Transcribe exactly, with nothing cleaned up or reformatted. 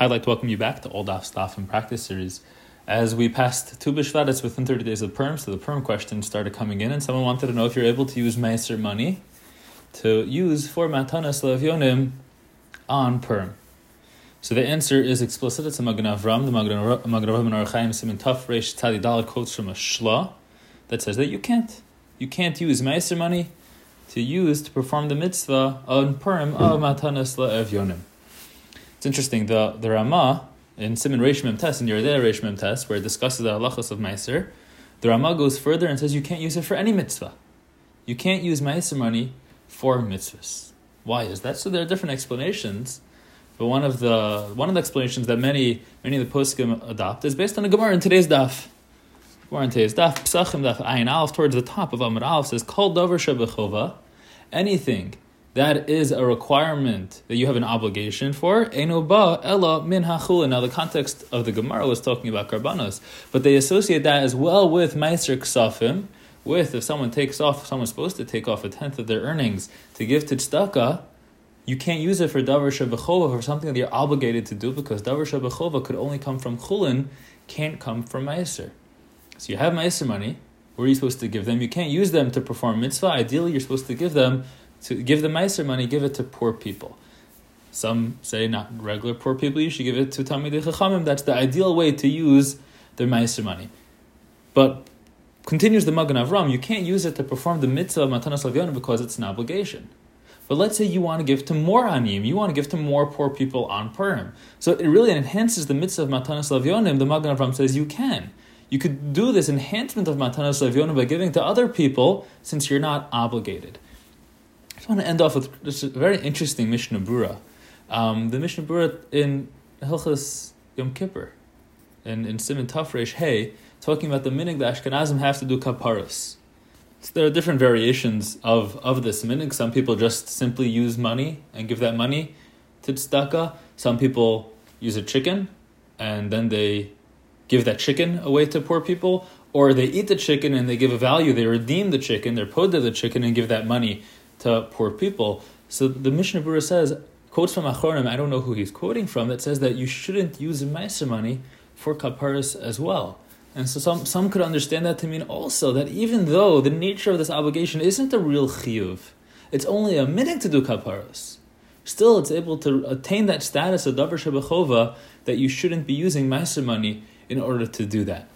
I'd like to welcome you back to Old Daf Staff and Practice Series. As we passed Tu B'Shvat, it's within thirty days of Purim, so the Purim questions started coming in, and someone wanted to know if you're able to use Meiser money to use for Matanas Levyonim on Purim. So the answer is explicit. It's a Magen Avram. The Magen Avram and Archaim Simin Taf Reish Tzadi Dalet quotes from a Shla that says that you can't. You can't use Meiser money to use to perform the mitzvah on Purim of Matanas Levyonim. It's interesting, the, the Ramah in Siman Reish Mem Tes, in Yerdei Reish Mem Tes, where it discusses the halachos of Meiser, the Ramah goes further and says you can't use it for any mitzvah. You can't use Meiser money for mitzvahs. Why is that? So there are different explanations, but one of the one of the explanations that many many of the poskim adopt is based on a Gemara in today's daf. Gemara in today's daf, Pesachim daf Ayin Aleph, towards the top of Amud Aleph, says Kol Davar Shebechova, anything that is a requirement that you have an obligation for. Eino ba ela min hachulin. Now the context of the Gemara was talking about karbanos, but they associate that as well with meiser ksafim, with if someone takes off, someone's supposed to take off a tenth of their earnings to give to tzedakah, you can't use it for davar shebechova, for something that you're obligated to do, because davar shebechova could only come from chulin, can't come from meiser. So you have meiser money, where are you supposed to give them? You can't use them to perform mitzvah. Ideally, you're supposed to give them To give the meiser money, give it to poor people. Some say not regular poor people, you should give it to Talmidei Chachamim. That's the ideal way to use their meiser money. But continues the Magen Avram, you can't use it to perform the mitzvah of Matanas Levyonim because it's an obligation. But let's say you want to give to more aniyim, you want to give to more poor people on Purim. So it really enhances the mitzvah of Matanas Levyonim. The Magen Avram says you can. You could do this enhancement of Matanas Levyonim by giving to other people since you're not obligated. I just want to end off with just a very interesting Mishnah Berurah. Um, the Mishnah Berurah in Hilchos Yom Kippur, in, in Siman Taf Reish Hey, talking about the minig that Ashkenazim have to do kaparos. So there are different variations of, of this minig. Some people just simply use money and give that money to tzedakah. Some people use a chicken and then they give that chicken away to poor people. Or they eat the chicken and they give a value. They redeem the chicken, they're poda the chicken and give that money to poor people. So the Mishnah Berurah says, quotes from Achronim, I don't know who he's quoting from, that says that you shouldn't use meiser money for kaparas as well. And so some, some could understand that to mean also that even though the nature of this obligation isn't a real chiyuv, it's only a minig to do kaparas, still it's able to attain that status of davar shebechova that you shouldn't be using meiser money in order to do that.